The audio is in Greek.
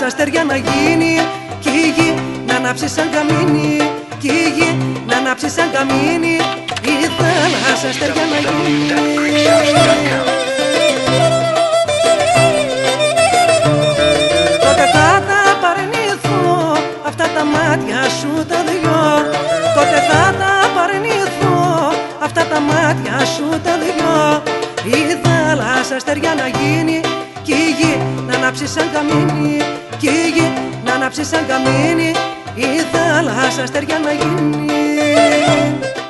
θάλασσα αστέρια να γίνει κι η γη να ανάψει σαν καμίνι, κι η γη να ανάψει σαν καμίνι, η θάλασσα αστέρια να γίνει. Τότε θα τα παρνηθώ αυτά τα μάτια σου τα δυο, τότε θα τα παρνηθώ αυτά τα μάτια σου τα δυο, η θάλασσα αστέρια να γίνει κι η γη να ανάψει σαν καμίνι, κι η γη να ανάψει σαν καμίνι, η θάλασσα αστέρια να γίνει.